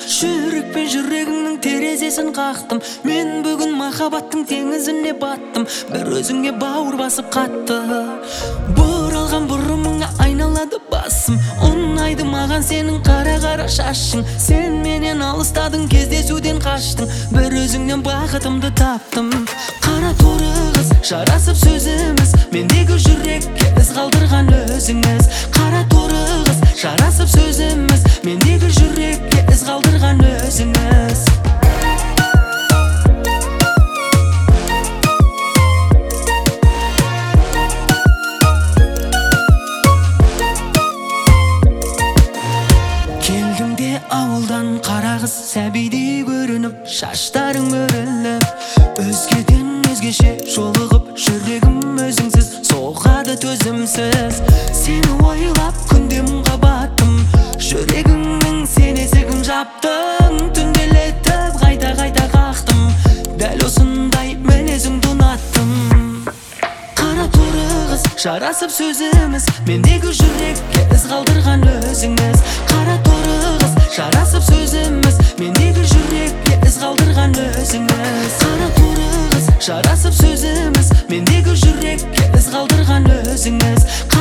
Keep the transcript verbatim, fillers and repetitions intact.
жүрек пен жүрегіңнің терезесін қақтым. Мен бүгін махаббаттың теңізіне баттым, бір өзіңе бауыр басып қатты. Бұралған бұрымыңа айналады басым, ұнайды маған сенің қара-қара шашың. Сен менен алыстадың, кездесуден қаштың, бір өзіңнен бақытымды таптым. Қара торы қыз, жарасып сөзіміз, мендегі жүрекке із қалдырған өзіңіз. Қара торы қыз, жарасып сөзіміз, мендегі жүрекке із қалдырған өзіңіз. Келдің де ауылдан қара қыз, сәбидей көрініп, шаштарың өріліп, өзгеден өзгеше жолығып, жүрегім өзіңсіз соғады төзімсіз. Сені ойлап күнде мұңға баттым, жүрегіңнің сен есігін жаптың. Түнделетіп қайта-қайта қақтым, дәл осындай мінезіңді ұнаттым. Қара торы қыз, жарасып сөзіміз, мендегі жүрекке із қалдырған өзіңіз. Қара торы қыз, жарасып сөзіміз, мендегі жүрекке із қалдырған өзіңіз. Қара торы қыз, жарасып сөзіміз, мендегі жүрекке із қалдырған өзіңіз.